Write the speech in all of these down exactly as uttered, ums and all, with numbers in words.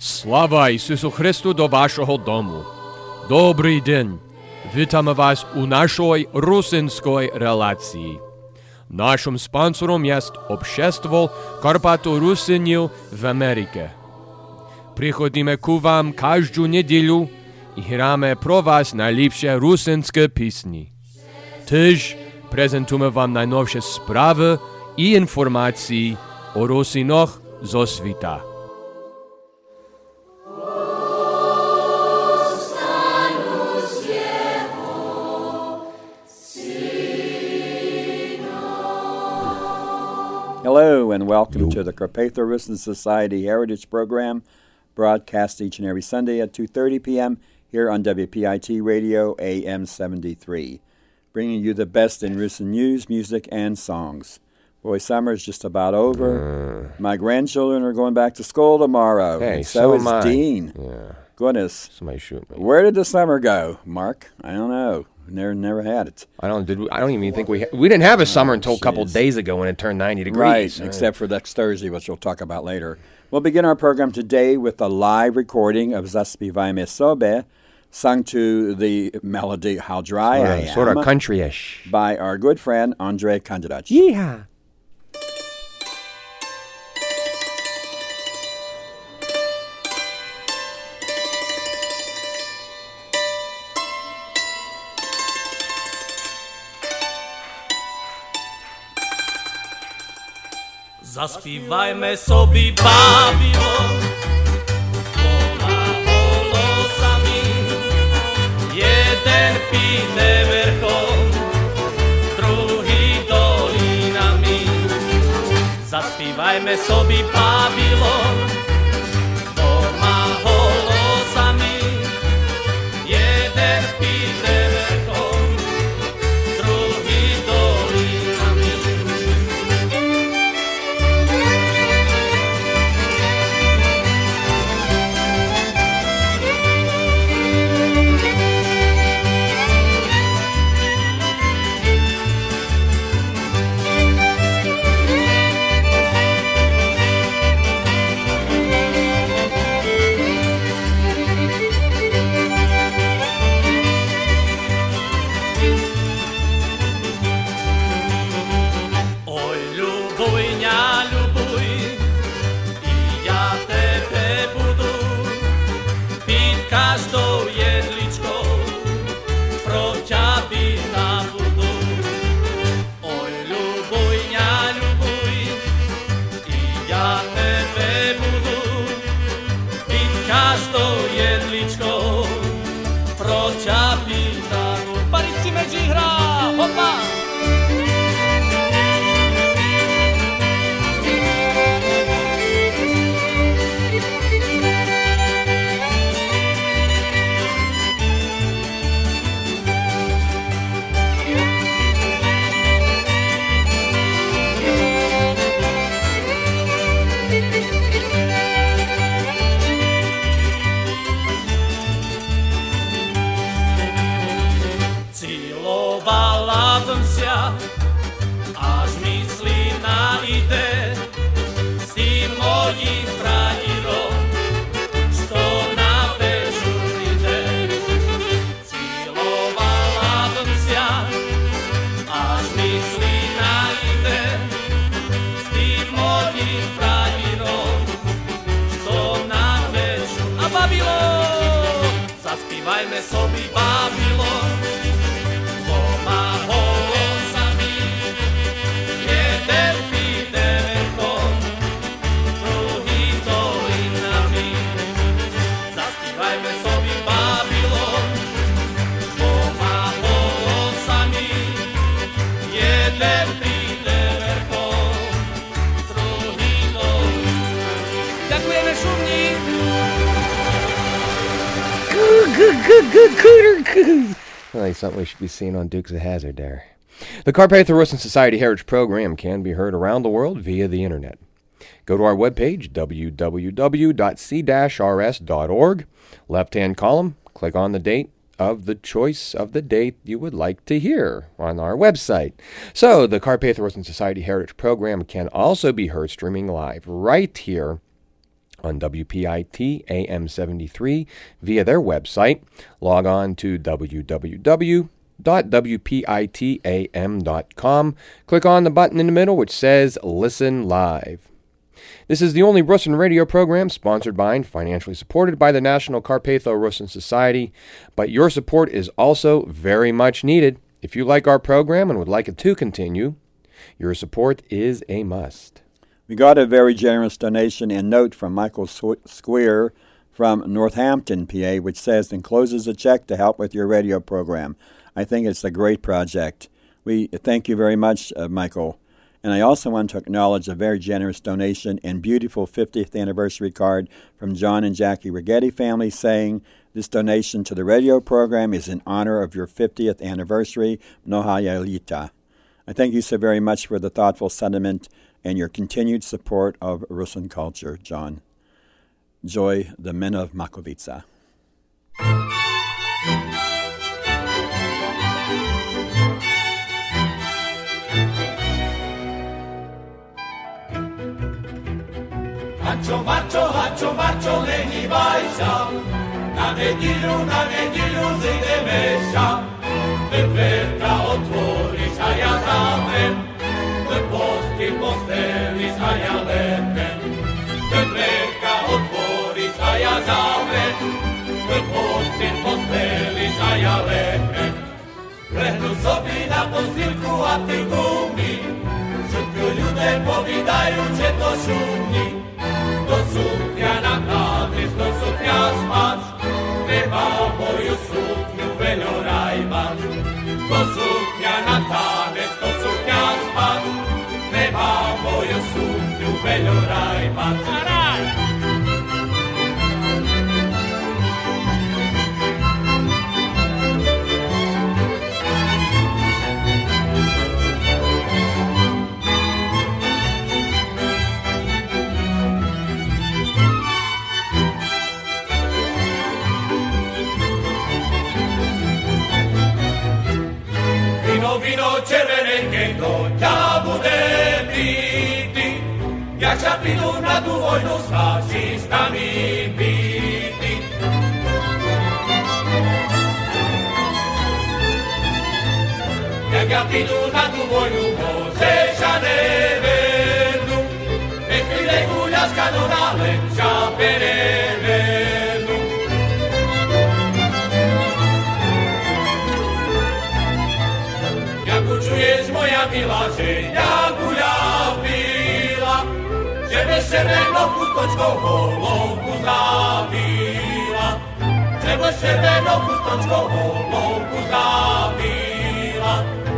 Слава Ісусу Христу до вашого дому. Добрий день. Вітаємо вас у нашій русинській релації. Нашим спонсором є Общество Карпато-Русинів в Америці. Приходимо к вам кожну неділю і граємо про вас найліпші русинські пісні. Тож презентуємо вам найновші справи і інформації о русинах зо світа. Hello and welcome Hello. to the Carpatho-Rusin Society Heritage Program, broadcast each and every Sunday at two thirty p.m. here on W P I T Radio A M seventy-three, bringing you the best in Rusin news, music, and songs. Boy, summer's just about over. Uh, My grandchildren are going back to school tomorrow. Hey, and so, so is am I. Dean. Yeah. Goodness. Somebody shoot me. Where did the summer go, Mark? I don't know. Never, never had it. I don't. Did we, I don't even think we ha- we didn't have a summer oh, until geez. a couple of days ago when it turned ninety degrees. Right, right, except for next Thursday, which we'll talk about later. We'll begin our program today with a live recording of Zaspívajme Sobe, sung to the melody "How Dry sort I of, Am," sort of country-ish, by our good friend Andrej Kanderac. Yeehaw! Zaspívajme sobі Babylon, pola holosami, jeden píne verchom, druhý dolinami. Zaspívajme sobі Babylon, pola holosami, jeden píne verchom, druhý dolinami. Až myslí nájde s tým mojím frajírom, što na večer ide. Cilovala bym sia, až myslí nájde s tým mojím frajírom, što na večer. A Babylon, zaspívajme sobі Babylon, like something we should be seeing on Dukes of Hazzard there. The Carpatho-Rusin Society Heritage Program can be heard around the world via the internet. Go to our webpage, w w w dot c dash r s dot org. Left-hand column, click on the date of the choice of the date you would like to hear on our website. So, the Carpatho-Rusin Society Heritage Program can also be heard streaming live right here on W P I T A M seventy-three via their website. Log on to w w w dot w p i t a m dot com. Click on the button in the middle which says Listen Live. This is the only Rusyn radio program sponsored by and financially supported by the National Carpatho-Rusyn Society, but your support is also very much needed. If you like our program and would like it to continue, your support is a must. We got a very generous donation and note from Michael Squeer from Northampton, P A, which says encloses a check to help with your radio program. I think it's a great project. We thank you very much, uh, Michael. And I also want to acknowledge a very generous donation and beautiful fiftieth anniversary card from John and Jackie Rigetti family saying, this donation to the radio program is in honor of your fiftieth anniversary. Mnohaya Lita. I thank you so very much for the thoughtful sentiment and your continued support of Rusyn culture, John. Joy, the men of Makovica. Hacho macho, hacho macho, leni bajsza, na niedzielu, na niedzielu zejdziemy się. Dwerka otvoriš, a ja zavrem, posty posteliš, a ja lepnem. Dverka otvoriš, a ja zavrem, posty posteliš, a ja lepnem. Lehnu sobi na postilku, a ty gumi, všetko ľudé povídajú, že to šumí. Do sukňa na kádris, do sukňa spác, treba moju sukňu veľoraj mať. Do sukňa na kádris, do sukňa spác, treba moju sukňu veľoraj mať. Araj! Vino červenenkenko ťa bude píti, jak ťa prídu na tú vojnu s fašistami píti. Jak ja prídu na tú vojnu, môžeš a nevernu, nech príde guľa z kanona, len ťa perevernu. Čuješ, moja milá, že ja guľa vpíla, že bez červenou chustočkou holovku zavila, že bez červenou chustočkou holovku zavila.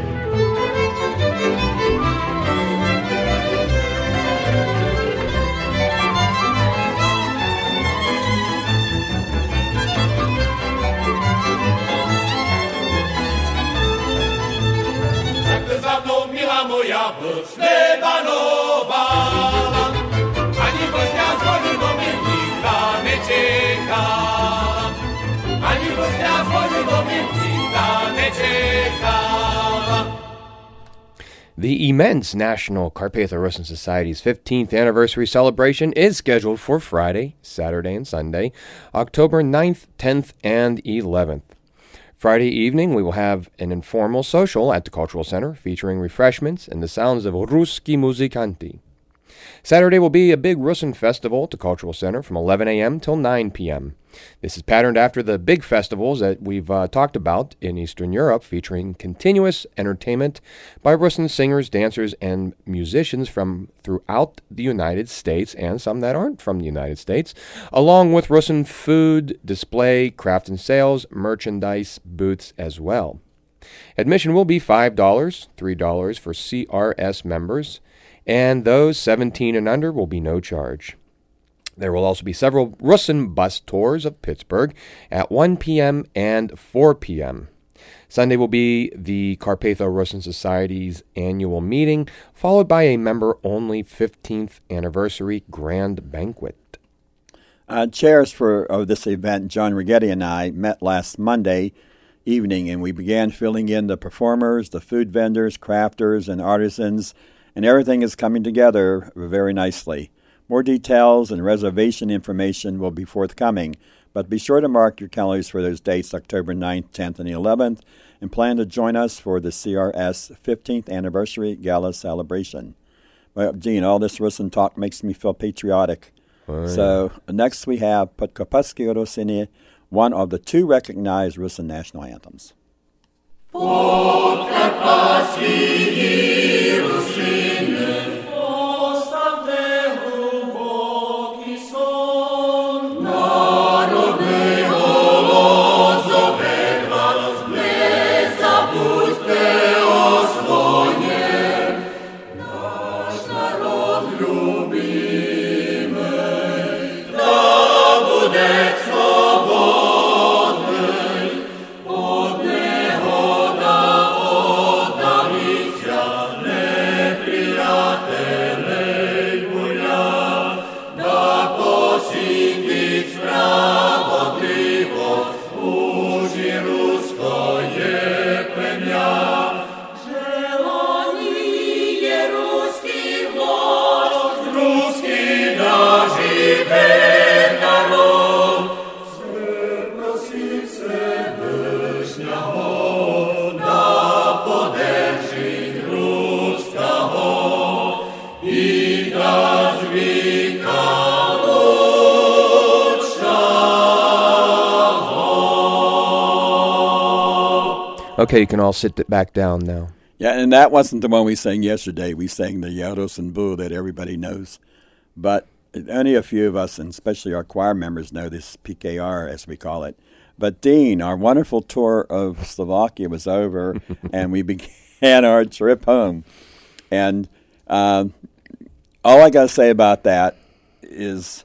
Za mnou, milá moja, blc nebanovala, ani blzňa z vojny do milníka nečekala, ani blzňa z vojny do milníka nečekala. The immense National Carpatho-Rusyn Society's fifteenth anniversary celebration is scheduled for Friday, Saturday, and Sunday, October ninth, tenth, and eleventh. Friday evening, we will have an informal social at the Cultural Center featuring refreshments and the sounds of Ruski Muzikanti. Saturday will be a big Rusyn festival at the Cultural Center from eleven a.m. till nine p.m. This is patterned after the big festivals that we've uh, talked about in Eastern Europe, featuring continuous entertainment by Rusyn singers, dancers, and musicians from throughout the United States, and some that aren't from the United States, along with Rusyn food, display, craft and sales, merchandise, booths as well. Admission will be five dollars, three dollars for C R S members, and those seventeen and under will be no charge. There will also be several Rusyn bus tours of Pittsburgh at one p.m. and four p.m. Sunday will be the Carpatho-Rusyn Society's annual meeting, followed by a member-only fifteenth anniversary grand banquet. Uh, chairs for of this event, John Rigetti and I met last Monday evening, and we began filling in the performers, the food vendors, crafters, and artisans, and everything is coming together very nicely. More details and reservation information will be forthcoming, but be sure to mark your calendars for those dates, October ninth, tenth, and eleventh, and plan to join us for the C R S fifteenth Anniversary Gala Celebration. Well, Gene, all this Russian talk makes me feel patriotic. Oh, yeah. So next we have Podkopasky Rusini, one of the two recognized Russian national anthems. Podkopasky Rusini. Okay, you can all sit back down now. Yeah, and that wasn't the one we sang yesterday. We sang the Yaros and Boo that everybody knows. But only a few of us, and especially our choir members, know this P K R, as we call it. But Dean, our wonderful tour of Slovakia was over, and we began our trip home. And um, all I got to say about that is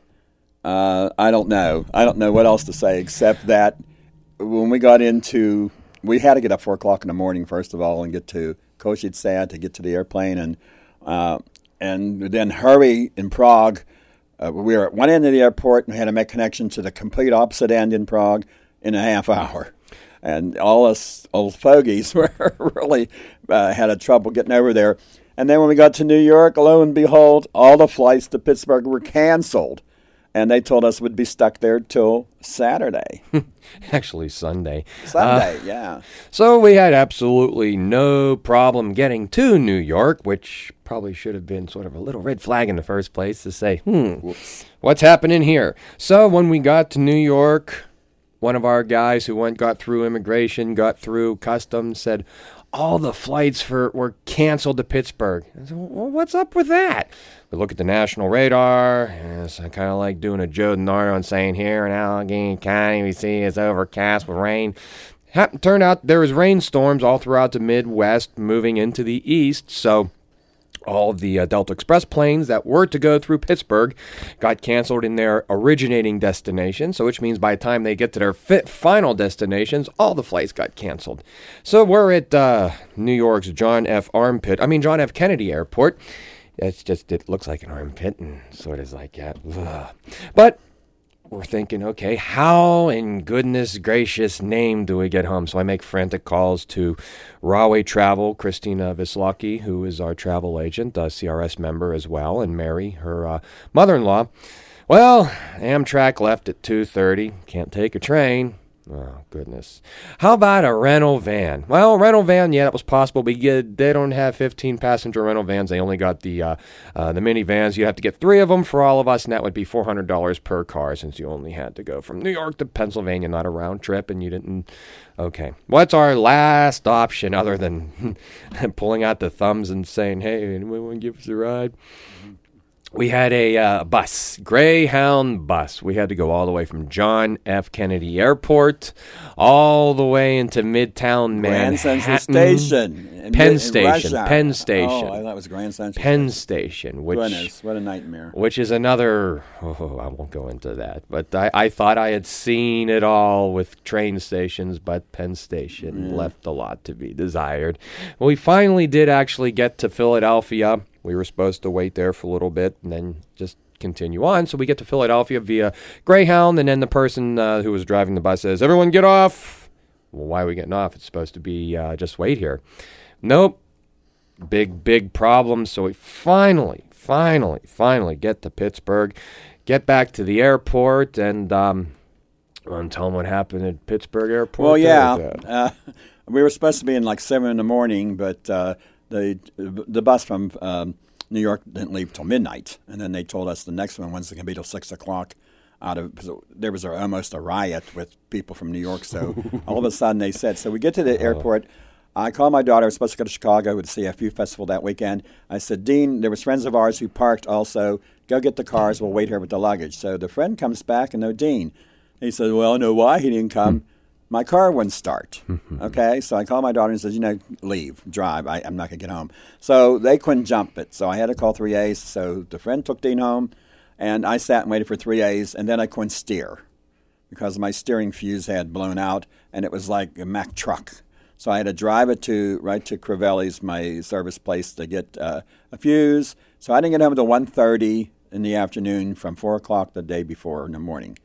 uh, I don't know. I don't know what else to say except that when we got into... We had to get up four o'clock in the morning, first of all, and get to Košice to get to the airplane, and uh, and then hurry in Prague. Uh, we were at one end of the airport, and we had to make connection to the complete opposite end in Prague in a half hour. And all us old fogies were really uh, had a trouble getting over there. And then when we got to New York, lo and behold, all the flights to Pittsburgh were canceled. And they told us we'd be stuck there till Saturday. Actually, Sunday. Sunday, uh, yeah. So we had absolutely no problem getting to New York, which probably should have been sort of a little red flag in the first place to say, hmm, Whoops. what's happening here? So when we got to New York, one of our guys who went got through immigration, got through customs, said, all the flights for were canceled to Pittsburgh. I said, well, what's up with that? We look at the national radar. And it's kind of like doing a Joe DiNardo and saying, here in Allegheny County, we see it's overcast with rain. Happened, turned out there was rainstorms all throughout the Midwest moving into the east, so all of the uh, Delta Express planes that were to go through Pittsburgh got canceled in their originating destination, so which means by the time they get to their fi- final destinations, all the flights got canceled. So we're at uh, New York's John F. Armpit, I mean John F. Kennedy Airport. It's just, it looks like an armpit and sort of like, yeah, ugh. But we're thinking, okay, how in goodness gracious name do we get home? So I make frantic calls to Rahway Travel, Christina Vislocki, who is our travel agent, a C R S member as well, and Mary, her uh, mother-in-law. Well, Amtrak left at two thirty. Can't take a train. Oh, goodness. How about a rental van? Well, rental van, yeah, that was possible, but get, they don't have fifteen-passenger rental vans. They only got the uh, uh, the minivans. You have to get three of them for all of us, and that would be four hundred dollars per car since you only had to go from New York to Pennsylvania, not a round trip, and you didn't... Okay. What's our last option other than pulling out the thumbs and saying, hey, anyone want to give us a ride? We had a uh, bus, Greyhound bus. We had to go all the way from John F. Kennedy Airport all the way into Midtown Manhattan. Grand Central Station. Penn in Station. Oh, Penn Station. I thought it was Grand Central Penn Station. Station. Which, Goodness, what a nightmare. Which is another, oh, I won't go into that. But I, I thought I had seen it all with train stations, but Penn Station yeah. left a lot to be desired. We finally did actually get to Philadelphia. We were supposed to wait there for a little bit and then just continue on. So we get to Philadelphia via Greyhound, and then the person uh, who was driving the bus says, everyone get off. Well, why are we getting off? It's supposed to be uh, just wait here. Nope. Big, big problem. So we finally, finally, finally get to Pittsburgh, get back to the airport, and um, want to tell them what happened at Pittsburgh Airport? Well, yeah. Uh, we were supposed to be in like seven in the morning, but uh, the the bus from um, New York didn't leave till midnight, and then they told us the next one wasn't going to be till six o'clock. Out of there was a, almost a riot with people from New York, so all of a sudden they said, so we get to the airport. I called my daughter. I was supposed to go to Chicago to see a few festival that weekend. I said, Dean, there was friends of ours who parked also. Go get the cars. We'll wait here with the luggage. So the friend comes back and no Dean. He said, well, I know why he didn't come. My car wouldn't start. Okay, so I called my daughter and said, you know, leave, drive. I, I'm not going to get home. So they couldn't jump it. So I had to call three A's. So the friend took Dean home. And I sat and waited for three A's, and then I couldn't steer because my steering fuse had blown out, and it was like a Mack truck. So I had to drive it to right to Crivelli's, my service place, to get uh, a fuse. So I didn't get home until one thirty in the afternoon from four o'clock the day before in the morning.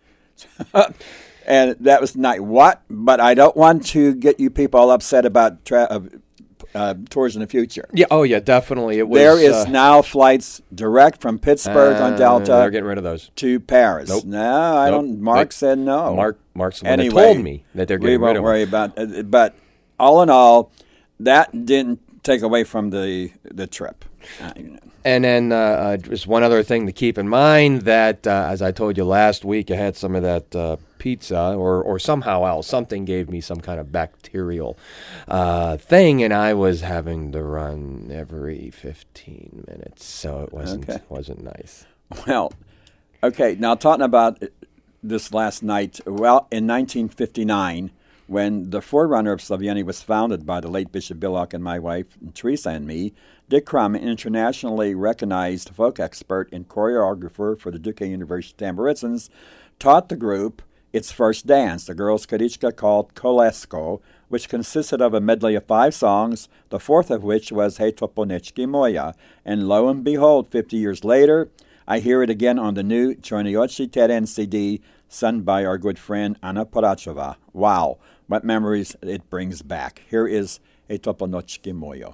And that was night. What? But I don't want to get you people all upset about tra- uh, Uh, tours in the future. Yeah. Oh, yeah. Definitely. It was. There is uh, now flights direct from Pittsburgh uh, on Delta. They're getting rid of those to Paris. Nope. No, I nope. don't. Mark they, said no. Mark. Mark's the one anyway, that told me that they're getting we rid of them. We won't worry about. Uh, but all in all, that didn't take away from the the trip. Uh, you know. And then uh, uh, just one other thing to keep in mind that, uh, as I told you last week, I had some of that uh, pizza or, or somehow else. Something gave me some kind of bacterial uh, thing, and I was having to run every fifteen minutes, so it wasn't okay. wasn't nice. Well, okay, now talking about this last night, well, in nineteen fifty-nine, when the forerunner of Slaviani was founded by the late Bishop Billock and my wife, Teresa, and me, Dick Crum, an internationally recognized folk expert and choreographer for the Duke University Tamburitzins, taught the group its first dance, the girls' kadichka called Kolesko, which consisted of a medley of five songs, the fourth of which was Hej to Ponečki moja. And lo and behold, fifty years later, I hear it again on the new Chorniochi Teren C D, sung by our good friend Anna Parachova. Wow, what memories it brings back. Here is Hej to Ponečki moja.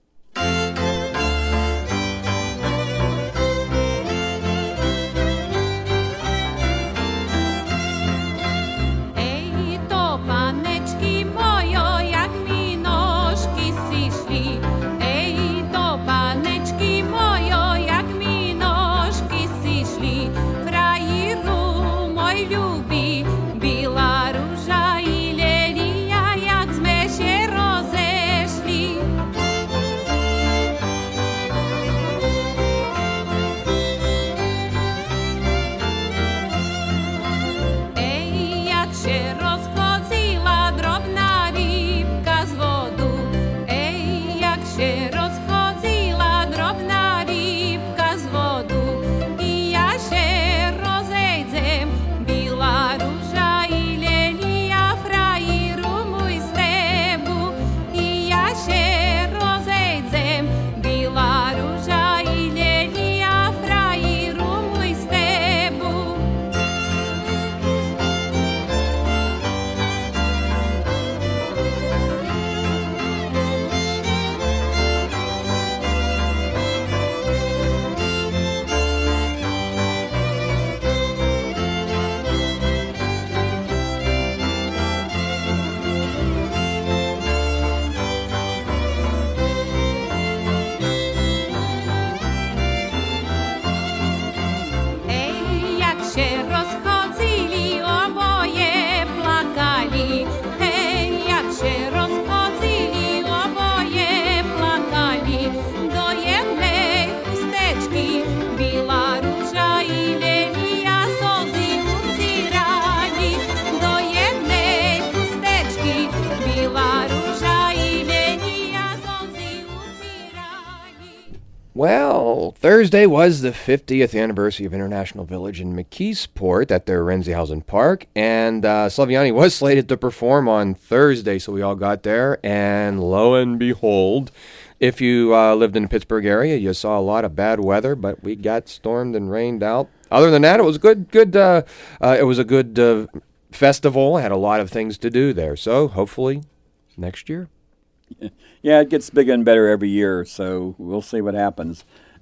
Well, Thursday was the fiftieth anniversary of International Village in McKeesport at their Renzihausen Park, and uh, Slaviani was slated to perform on Thursday, so we all got there, and lo and behold, if you uh, lived in the Pittsburgh area, you saw a lot of bad weather, but we got stormed and rained out. Other than that, it was good. Good. Uh, uh, it was a good uh, festival. I had a lot of things to do there, so hopefully next year. Yeah, it gets bigger and better every year, so we'll see what happens.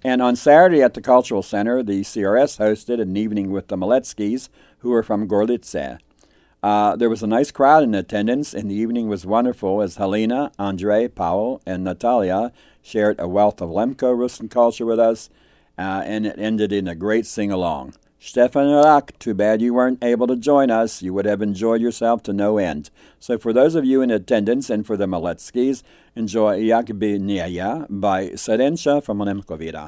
And on Saturday at the Cultural Center, the C R S hosted an evening with the Maletskis, who are from Gorlice. Uh, there was a nice crowd in attendance, and the evening was wonderful as Helena, Andre, Paul, and Natalia shared a wealth of Lemko Rusin culture with us, uh, and it ended in a great sing-along. Stefan Irak, too bad you weren't able to join us. You would have enjoyed yourself to no end. So for those of you in attendance and for the Maletskis, enjoy Jakby Nieja by Serensha from Lemkovira.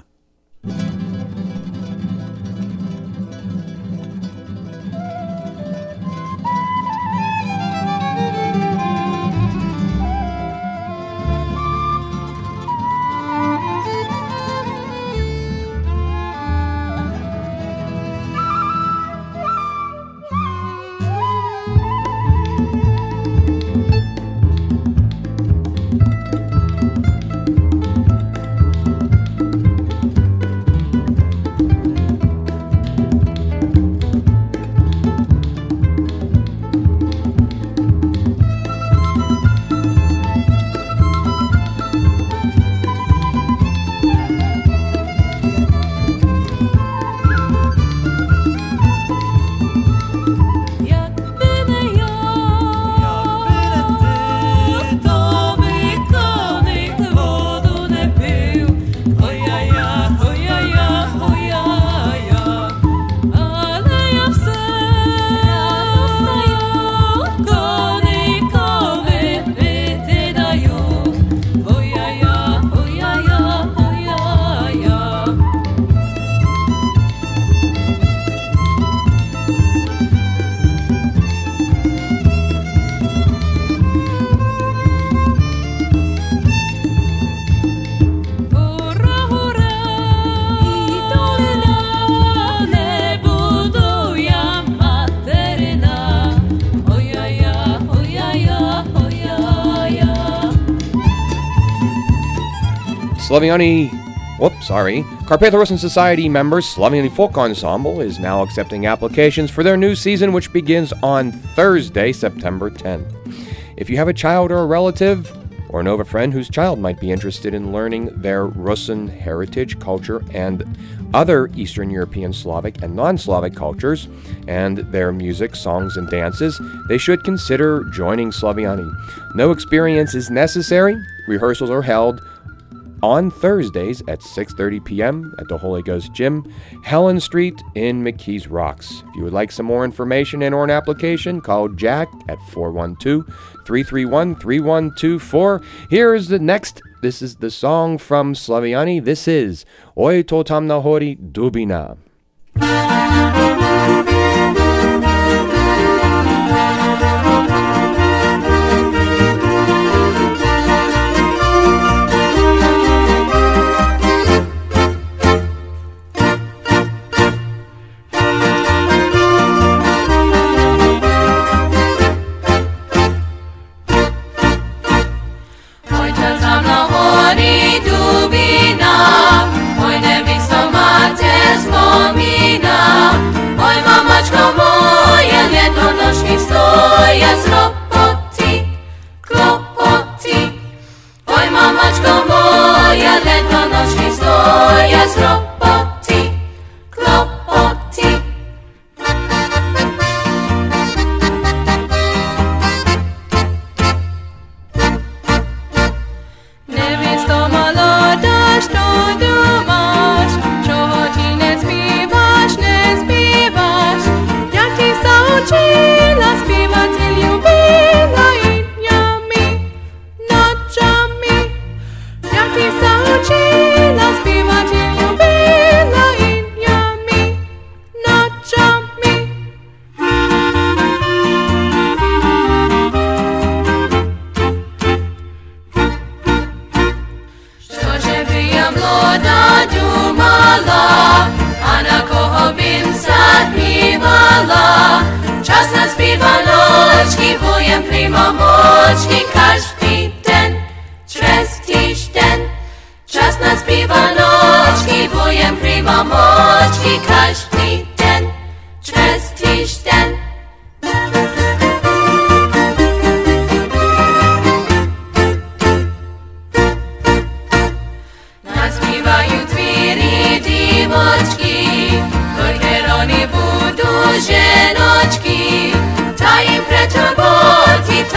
Slaviani, whoops, sorry, Carpatho Rusin Society members Slaviani Folk Ensemble is now accepting applications for their new season, which begins on Thursday, September tenth. If you have a child or a relative, or know of a friend whose child might be interested in learning their Rusin heritage, culture, and other Eastern European Slavic and non-Slavic cultures, and their music, songs, and dances, they should consider joining Slaviani. No experience is necessary. Rehearsals are held on Thursdays at six thirty p.m. at the Holy Ghost Gym, Helen Street in McKees Rocks. If you would like some more information and or an application, call Jack at four one two, three three one, three one two four. Here is the next. This is the song from Slaviani. This is Oi to tam nahori dubina. Czas nas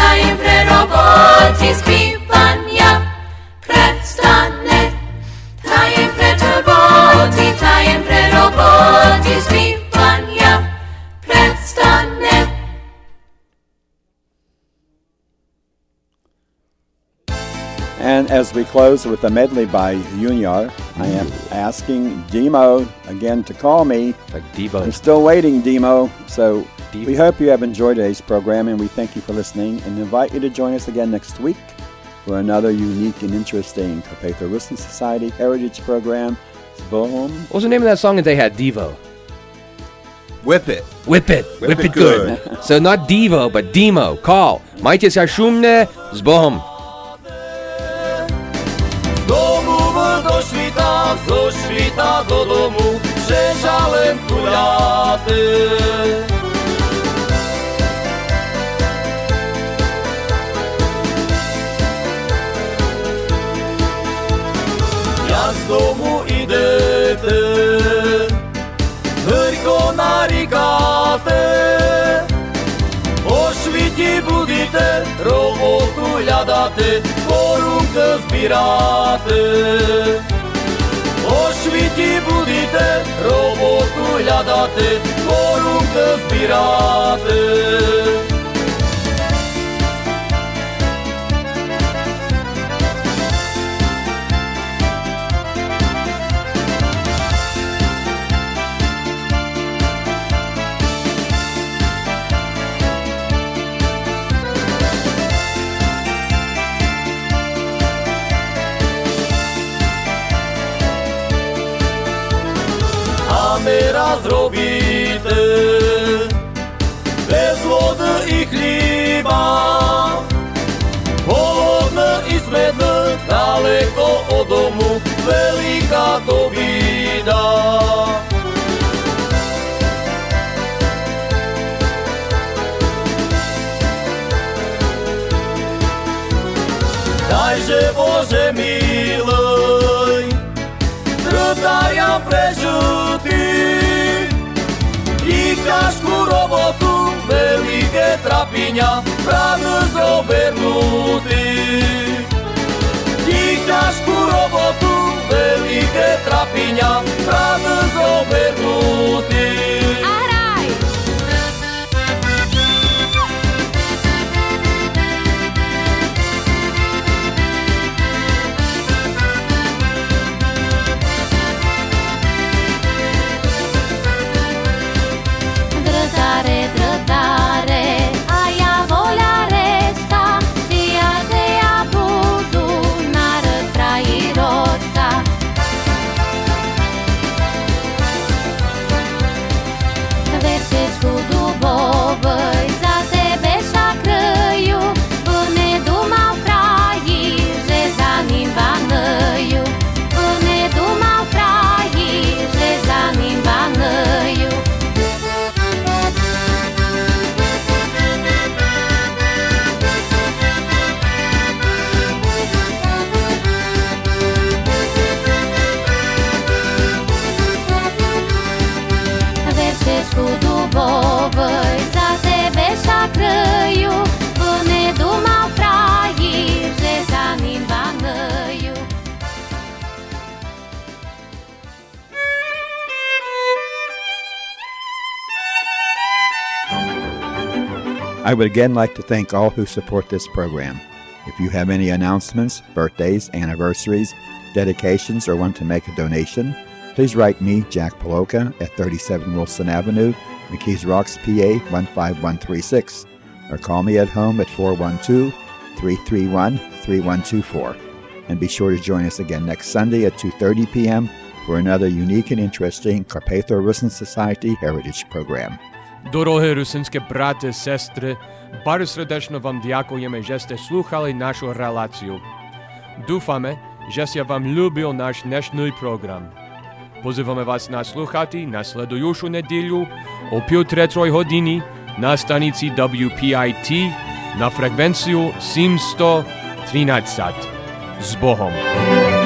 tajem pre roboti spívania. Prestane, tajem pre roboti, tajem pre roboti spívania. Prestane. And as we close with a medley by Junior, I am asking Demo again to call me. Like Devo. I'm still waiting, Demo. So Devo. We hope you have enjoyed today's program, and we thank you for listening and invite you to join us again next week for another unique and interesting Carpatho Rusyn Society Heritage Program. Boom. What was the name of that song that they had, Devo? Whip it. Whip it. Whip, Whip it, it good. good. So not Devo, but Demo. Call. Majte sa šumne s Bohom. Do świta, zo świta do domu, przeżałem kulaty. Jak z domu idete, hyrko narikate, o świcie budite, robotu hľadáte, korunke zbierate. O świcie budite, robotu hľadáte, korunke zbierate. Raz robíte bez vody i chlíba, holodné i smedné, daleko od domu, veľká to bída. Dajže Bože milej, trpária prežutý, i ťažkú robotu, veľké trápenia, práve zobernutý. I ťažkú robotu, veľké trápenia, práve zobernutý. I would again like to thank all who support this program. If you have any announcements, birthdays, anniversaries, dedications, or want to make a donation, please write me, Jack Poloka, at thirty-seven Wilson Avenue, McKees Rocks, P A one five one three six, or call me at home at four one two, three three one, three one two four. And be sure to join us again next Sunday at two thirty p.m. for another unique and interesting Carpatho Rusyn Society Heritage Program. Дорогі русинські брати, сестри, bardzo srdечно вам дякуємо, що сте слухали нашу релацію. Дуфаме, що я вам любив наш днешній програм. Позиваємо вас наслухати на слідуючу неділю о півтретій годині на станиці дабл ю пі ай ті на фреквенцію сімсот тринадцять. З Богом!